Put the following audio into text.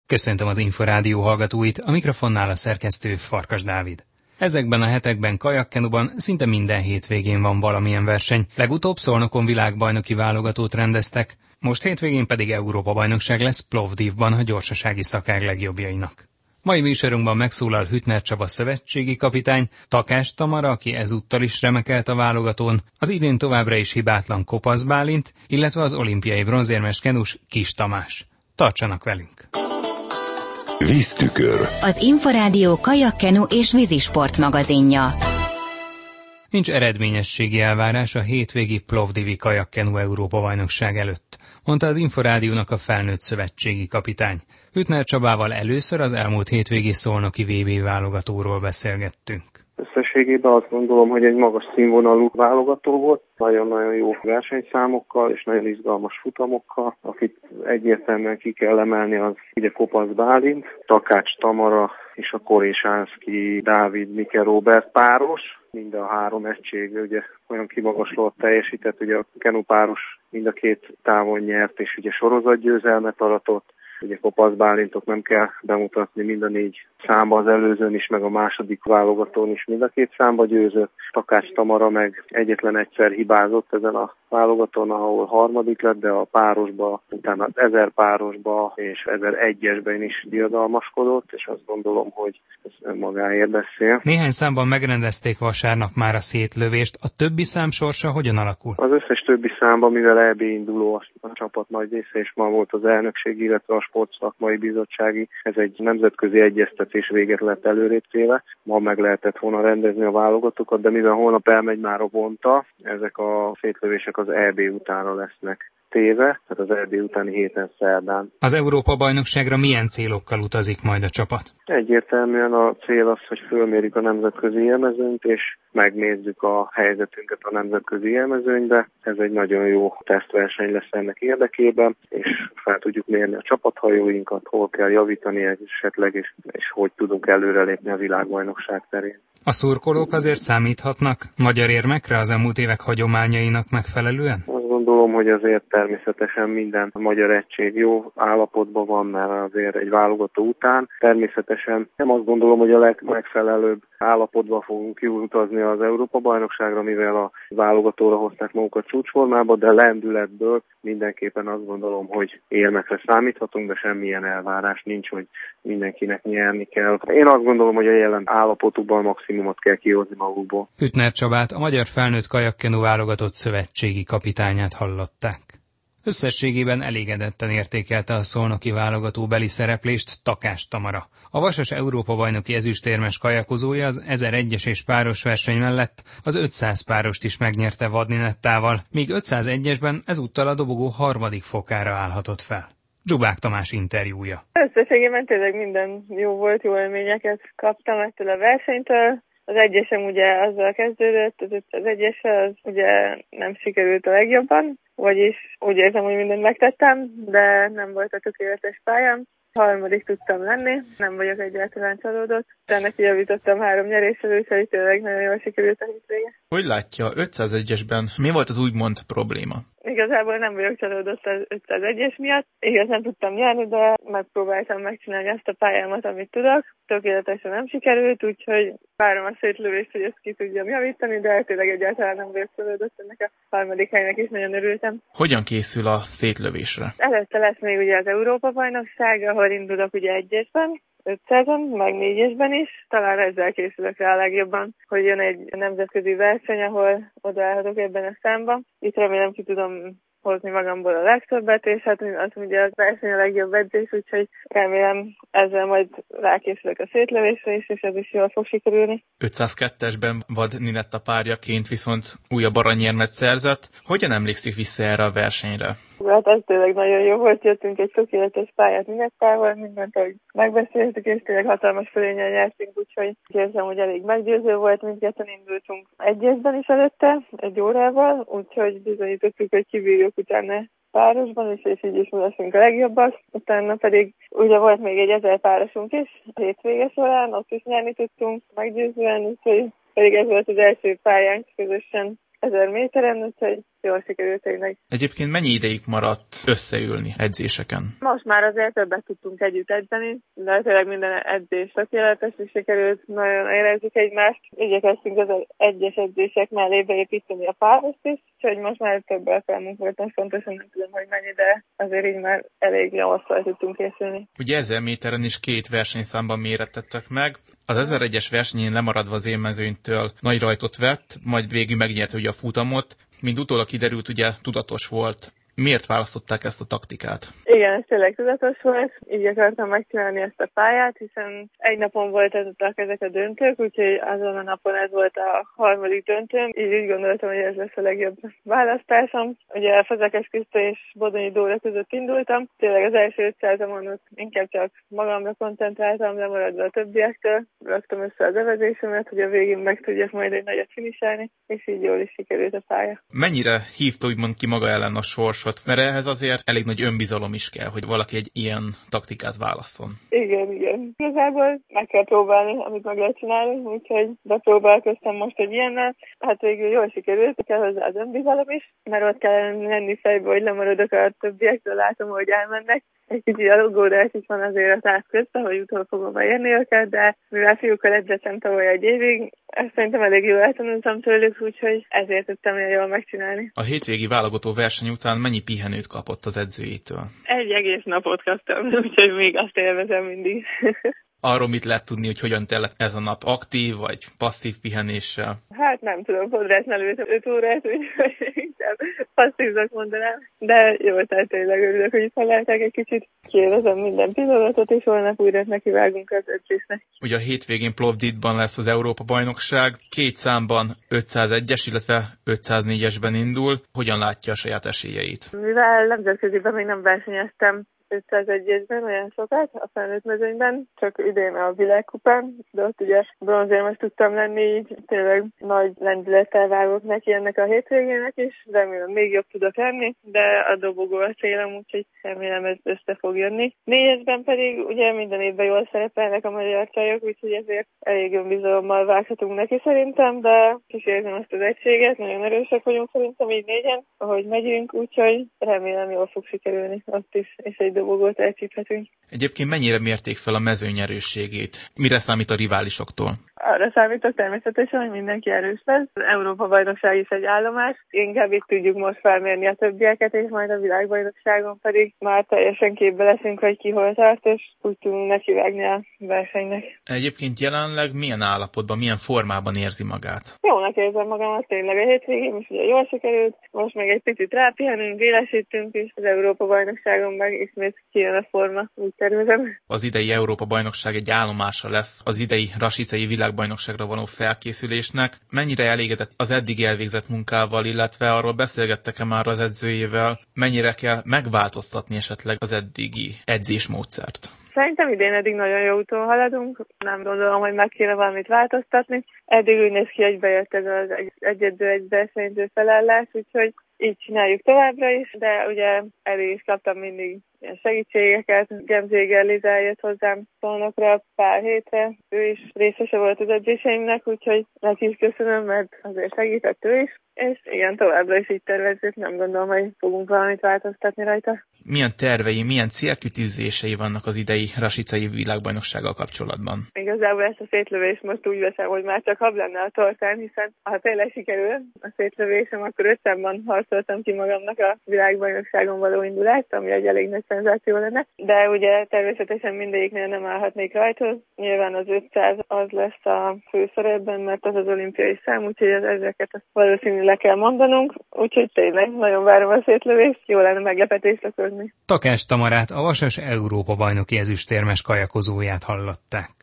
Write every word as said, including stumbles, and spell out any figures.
Köszöntöm az Inforádió hallgatóit, a mikrofonnál a szerkesztő Farkas Dávid. Ezekben a hetekben kajakkenuban szinte minden hétvégén van valamilyen verseny. Legutóbb Szolnokon világbajnoki válogatót rendeztek, most hétvégén pedig Európa-bajnokság lesz Plovdivban a gyorsasági szakág legjobbjainak. Mai műsorunkban megszólal Hüttner Csaba szövetségi kapitány, Takás Tamara, aki ezúttal is remekelt a válogatón, az idén továbbra is hibátlan Kopasz Bálint, illetve az olimpiai bronzérmes kenus Kis Tamás. Tartsanak velünk! Víztükör. Az Inforádió kajakkenu és vízisport magazinja. Nincs eredményességi elvárás a hétvégi Plovdivi kajakkenu Európa-bajnokság előtt, mondta az Inforádiónak a felnőtt szövetségi kapitány. Hüttner Csabával először az elmúlt hétvégi szolnoki vé bé válogatóról beszélgettünk. Összességében azt gondolom, hogy egy magas színvonalú válogató volt, nagyon-nagyon jó versenyszámokkal és nagyon izgalmas futamokkal. Akit egyértelműen ki kell emelni, az ugye Kopasz Bálint, Takács Tamara és a Korésánszky Dávid Mike Róbert páros. Mind a három egység ugye olyan kimagaslóan teljesített, ugye a kenu páros mind a két távon nyert és ugye sorozatgyőzelmet aratott. Ugye Kopasz Bálintot nem kell bemutatni, mind a négy számba az előzőn is, meg a második válogatón is mind a két számba győzött. Takács Tamara meg egyetlen egyszer hibázott ezen a válogatón, ahol harmadik lett, de a párosba, utána az ezer párosba és ezeregyesben is diadalmaskodott, és azt gondolom, hogy ez önmagáért beszél. Néhány számban megrendezték vasárnap már a szétlövést, a többi szám sorsa hogyan alakul? Az összes többi számban, mivel é bé induló a, a csapat nagy része, és ma volt az elnökség, illetve a sportszakmai bizottsági, ez egy nemzetközi egyeztetés véget lett előrébb téve. Ma meg lehetett volna rendezni a válogatokat, de mivel holnap elmegy már a vonta, ezek a szétlövések az é bé utánra lesznek téve, tehát az é bé utáni héten szerdán. Az Európa-bajnokságra milyen célokkal utazik majd a csapat? Egyértelműen a cél az, hogy fölmérjük a nemzetközi élmezőnyt, és megnézzük a helyzetünket a nemzetközi élmezőnybe. Ez egy nagyon jó tesztverseny lesz ennek érdekében, és fel tudjuk mérni a csapathajóinkat, hol kell javítani esetleg, és, és hogy tudunk előrelépni a világbajnokság terén. A szurkolók azért számíthatnak magyar érmekre az elmúlt évek hagyományainak megfelelően? Azt gondolom, hogy azért természetesen minden magyar egység jó állapotban van, mert azért egy válogató után. Természetesen nem azt gondolom, hogy a legmegfelelőbb állapotban fogunk kiutazni az Európa-bajnokságra, mivel a válogatóra hozták magukat csúcsformába, de lendületből mindenképpen azt gondolom, hogy érmekre számíthatunk, de semmilyen elvárás nincs, hogy mindenkinek nyerni kell. Én azt gondolom, hogy a jelen állapotukban maximumot kell kihozni magukból. Hüttner Csabát, a magyar felnőtt kajakkenu válogatott szövetségi kapitányát hallották. Összességében elégedetten értékelte a szolnoki válogató beli szereplést Takás Tamara. A vasas Európa-bajnoki ezüstérmes kajakozója az ezeregyes és páros verseny mellett az ötszáz párost is megnyerte Vadninettával, míg ötszázegyesben ezúttal a dobogó harmadik fokára állhatott fel. Zsubák Tamás interjúja. Összességében tényleg minden jó volt, jó élményeket kaptam ettől a versenytől. Az egyesem ugye azzal kezdődött, az, az egyesel az ugye nem sikerült a legjobban, vagyis úgy érzem, hogy mindent megtettem, de nem volt a tökéletes pályám. Harmadik tudtam lenni, nem vagyok egyáltalán csalódott. Ennek kijavítottam három nyeréssel, úgyhogy tényleg nagyon jól sikerült a hétvége. Hogy látja, ötszázegyesben mi volt az úgymond probléma? Igazából nem vagyok csalódott az ötszázegyes miatt. Igaz, nem tudtam nyerni, de megpróbáltam megcsinálni azt a pályámat, amit tudok. Tökéletesen nem sikerült, úgyhogy várom a szétlövést, hogy ezt ki tudjam javítani, de tényleg egyáltalán nem vagyok csalódott, ennek a harmadik helynek is nagyon örültem. Hogyan készül a szétlövésre? Előtte lesz még ugye az Európa-bajnokság, ahol indulok ugye egyesben, ötszázon, meg négyesben is. Talán ezzel készülök rá a legjobban, hogy jön egy nemzetközi verseny, ahol odaállhatok ebben a számban. Itt remélem ki tudom hozni magamból a legtöbbet, és hát az ugye a verseny a legjobb edzés, úgyhogy remélem ezzel majd rákészülök a szétlövésre is, és ez is jól fog sikerülni. ötszázkettesben Vadninetta párjaként viszont újabb aranyérmet szerzett. Hogyan emlékszik vissza erre a versenyre? Hát ez tényleg nagyon jó volt, jöttünk egy tökéletes pályát Ninettával, mindent, ahogy megbeszéltük, és tényleg hatalmas fölényen nyertünk, úgyhogy érzem, hogy elég meggyőző volt, mindketten indultunk egyesben is előtte, egy órával, úgyhogy bizonyítottuk, hogy kibírjuk utána párosban is, és így is mi leszünk a legjobbak. Utána pedig ugye volt még egy ezer párosunk is a hétvége során, ott is nyerni tudtunk meggyőzően, úgyhogy pedig ez volt az első pályánk közösen ezer méteren, úgyhogy jól sikerült tényleg. Egyébként mennyi ideig maradt összeülni edzéseken? Most már azért többet tudtunk együtt edzeni, de tényleg minden edzés tökéletes, és sikerült, nagyon érezzük egymást. Igyekeztünk az egyes edzések mellé beépíteni a párost is, úgyhogy most már több alkalmunk volt, most pontosan nem tudom, hogy mennyi, de azért így már elég jól fel tudtunk készülni. Ugye ezer méteren is két versenyszámban mérettettek meg. Az ezeregyes versenyén lemaradva az élmezőnytől nagy rajtot vett, majd végül megnyerte ugye a futamot. Mint utólag kiderült, ugye tudatos volt. Miért választották ezt a taktikát? Igen, ez tényleg tudatos volt. Így akartam megcsinálni ezt a pályát, hiszen egy napon voltak ezek a döntők, úgyhogy azon a napon ez volt a harmadik döntőm. Így úgy gondoltam, hogy ez lesz a legjobb választásom. Ugye a Fazekes Kriszta és Bodonyi Dóra között indultam. Tényleg az első ötszázamon ott inkább csak magamra koncentráltam, lemaradva a többiektől. Raktam össze az evezésemet, hogy a végén meg tudjak majd egy nagyot finiselni, és így jól is sikerült a pálya. Mennyire hívta úgymond ki maga ellen a sorsot? Mert ehhez azért elég nagy önbizalom is kell, hogy valaki egy ilyen taktikát válasszon. Igen, igen. Igazából meg kell próbálni, amit meg lehet csinálni, úgyhogy bepróbálkoztam most egy ilyennel. Hát végül jól sikerült, kell hozzá az önbizalom is, mert ott kell lenni fejbe, hogy lemaradok a többiektől, látom, hogy elmennek. Egy kicsit aggódás is van azért a táv közben, hogy utol fogom elérni őket, de mivel fiúkkal edzettem tavaly egy évig, ezt szerintem elég jól eltanultam tőlük, úgyhogy ezért tudtam ilyen jól megcsinálni. A hétvégi válogató verseny után mennyi pihenőt kapott az edzőjétől? Egy egész napot kaptam, úgyhogy még azt élvezem mindig. Arról mit lehet tudni, hogy hogyan tellett ez a nap, aktív vagy passzív pihenéssel? Hát nem tudom, fodrásnál előtt öt órát, úgyhogy inkább passzívnak mondanám. De jó, tehát tényleg örülök, hogy itt találták egy kicsit. Kiélvezem minden pillanatot, és holnap újra nekivágunk az edzésnek. Ugye a hétvégén Plovdivban lesz az Európa-bajnokság, két számban ötszázegyes, illetve ötszáznégyesben indul. Hogyan látja a saját esélyeit? Mivel nemzetköziben még nem versenyeztem, ötszázegyesben olyan sokat, a felnőtt mezőnyben, csak idén a világkupán, de ott ugye bronzérmes tudtam lenni, így tényleg nagy lendülettel vágok neki ennek a hétvégének is, remélem még jobb tudok lenni, de a dobogó a célom, úgyhogy remélem ez össze fog jönni. Négyesben pedig ugye minden évben jól szerepelnek a magyar csajok, úgyhogy ezért elég önbizalommal vághatunk neki szerintem, de kísérlem azt az egységet, nagyon erősek vagyunk szerintem így négyen, ahogy megyünk, úgyhogy remélem jól fog sikerülni ott is, és egy dobogót elcsíphetünk. Egyébként mennyire mérték fel a mezőny erősségét? Mire számít a riválisoktól? Arra számítok természetesen, hogy mindenki erős lesz. Az Európa-bajnokság is egy állomás. Inkább itt tudjuk most felmérni a többieket, és majd a világbajnokságon pedig már teljesen képbe leszünk, hogy ki hol tart, és úgy tudunk nekivágni a versenynek. Egyébként jelenleg milyen állapotban, milyen formában érzi magát? Jónak érzem magamat, tényleg a hétvégén is ugye jól sikerült. Most meg egy picit rápihenünk, élesítünk is. Az Európa-bajnokságon meg ismét kijön a forma, úgy tervezem. Az idei Európa-bajnokság egy állomása lesz az idei rasicei világbajnokságra való felkészülésnek. Mennyire elégedett az eddig elvégzett munkával, illetve arról beszélgettek-e már az edzőjével, mennyire kell megváltoztatni esetleg az eddigi edzésmódszert? Szerintem idén eddig nagyon jó úton haladunk, nem gondolom, hogy meg kéne valamit változtatni. Eddig úgy néz ki, hogy bejött ez az egyedül egy versenyző felállás, úgyhogy így csináljuk továbbra is, de ugye elég is kaptam mindig ilyen segítségeket. Gemzéger Liza jött hozzám Szolnokra pár hétre, ő is részese volt az edzéseimnek, úgyhogy neki is köszönöm, mert azért segített ő is, és igen, továbbra is így tervezzük, nem gondolom, hogy fogunk valamit változtatni rajta. Milyen tervei, milyen célkitűzései vannak az idei rasicai világbajnoksággal kapcsolatban? Igazából ezt a szétlövést most úgy veszem, hogy már csak hab lenne a tortán, hiszen ha tényleg sikerül a szétlövésem, akkor ötszámban harcoltam ki magamnak a világbajnokságon való indulást, ami egy elég nagy szenzáció lenne. De ugye természetesen mindegyiknél nem állhatnék rajthoz. Nyilván az ötszáz az lesz a főszerepben, mert az az olimpiai szám, úgyhogy az ezeket valószínűleg le kell mondanunk. Úgyhogy tényleg nagyon várom a szétlövést, jó lenne meglepetést okozni. Takás Tamarát, a Vasas Európa-bajnoki ezüstérmes kajakozóját hallották.